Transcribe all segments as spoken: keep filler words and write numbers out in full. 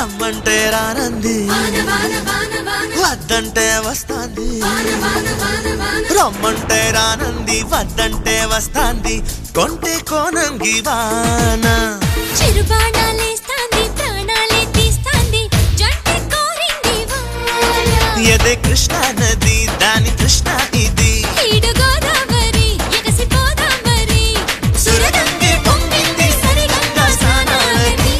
రమ్మంటే రానంది వద్దంటే వస్తాంది రమ్మంటే రానంది వద్దంటే వస్తాంది కొంటే కోనంగి వాన చిరుబాణాలేస్తాంది ప్రాణాలే తీస్తాంది జంటే కోరింది వాన ఎదే కృష్ణా నది దాని కృష్ణ ఇది ఈడు గోదావరి ఎగసి పోదావరి సురగంగే పొంగింది సరిగంగా స్నానాలని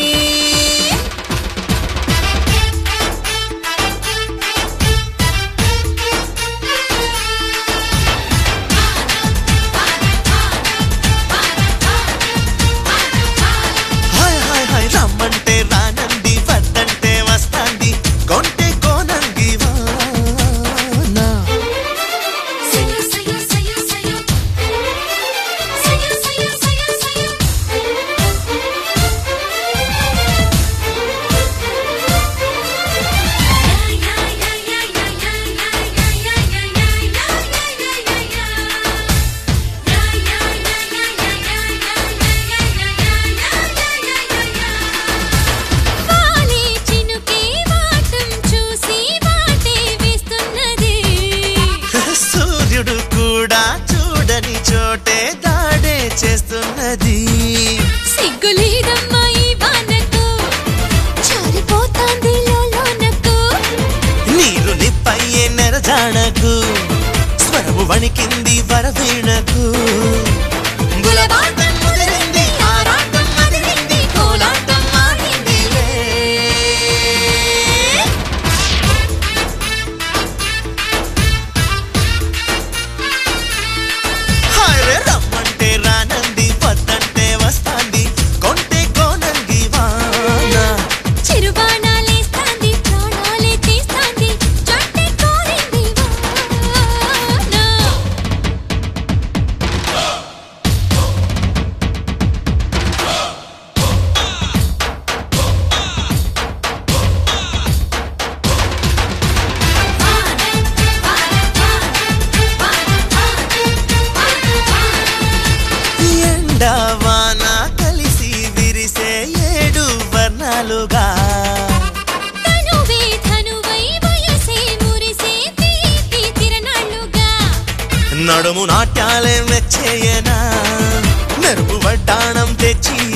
హాయ్ హాయ్ హాయ్ రమ్మంటే రానంది వద్దంటే వస్తాంది కొంటే కోనంగి వాన సయ్యో సయ్యో సయ్యో సయ్యో సయ్యో సయ్యో సయ్యో సయ్యో వాలే చినుకే వాటం చూసి వాటే వేస్తున్నది సూర్యుడు కూడా చూడని చోటే దాడే చేస్తున్నది సిగ్గులేదమ్మా ఈ వానకు జారిపోతాంది లోలోనకు నీరు నిప్పయ్యే నెరజాణకు స్వరము వణికింది వరవీణకు గులబాటం ముదిరింది ఆరాటం మదిరింది కోలాటం మారిందిలే హాయ్ రమ్మంటే రానంది వద్దంటే వస్తాంది కొంటే కోనంగి వాన చిరుబాణాలేస్తాంది ప్రాణాలే తీస్తాంది జంటే కోరింది వాన ఎండా వాన కలిసి విరిసే ఏడు వర్ణాలుగా తనువే ధనువై వయసే మురిసే తీపి తిరణాళ్ళుగా నడుము నాట్యాలే మెచ్చేయనా మెరుపు వడ్డాణం తెచ్చి